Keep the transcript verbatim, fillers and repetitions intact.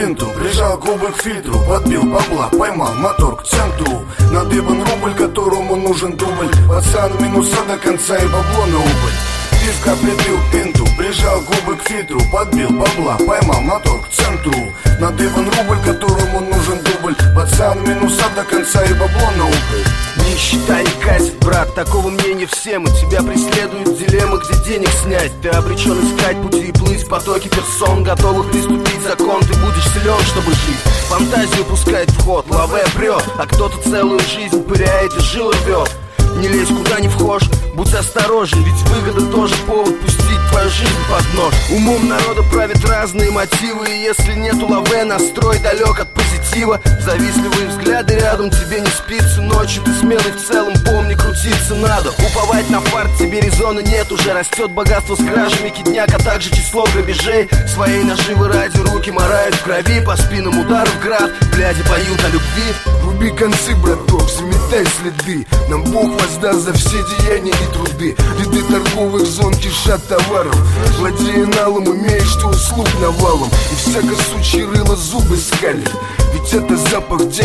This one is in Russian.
пинту, прижал губы к фильтру, подбил бабла, поймал мотор к центру. Надыбан рубль, которому нужен дубль. Пацан минуса до конца и бабло на убыль. Пивка прибил пинту, прижал губы к фильтру, подбил бабла, поймал мотор к центру. Надыбан рубль, которому нужен дубль. Пацан минуса до конца и бабло на убыль. Не считай, не катит, брат, такого мнения всем. И тебя преследуют дилеммы, где денег снять. Ты обречен искать пути и плыть в потоке персон, готовых приступить закон. Ты будешь силен, чтобы жить. Фантазию пускает в ход, лаве прет, а кто-то целую жизнь пыряет и жил рвет. Не лезь куда не вхож, будь осторожен, ведь выгода тоже повод пустить твою жизнь под нож. Умом народа правят разные мотивы, и если нету лаве, настрой далек от позитива. Завистливые взгляды рядом, тебе не спится ночью. Ты смелый в целом, помни, крутиться надо. Уповать на фарт тебе резона нет, уже растет богатство с кражами кидняк, а также число грабежей. Своей наживы ради руки морают в крови, по спинам ударов град, глядя поют о любви. Руби концы, браток, заметай следы. Нам Бог воздаст за все деяния и труды. Ряды торговых зон кишат товаром. Владея налом, имеешь что услуг навалом. И всяко сучье рыло зубы скалит. Ведь это запах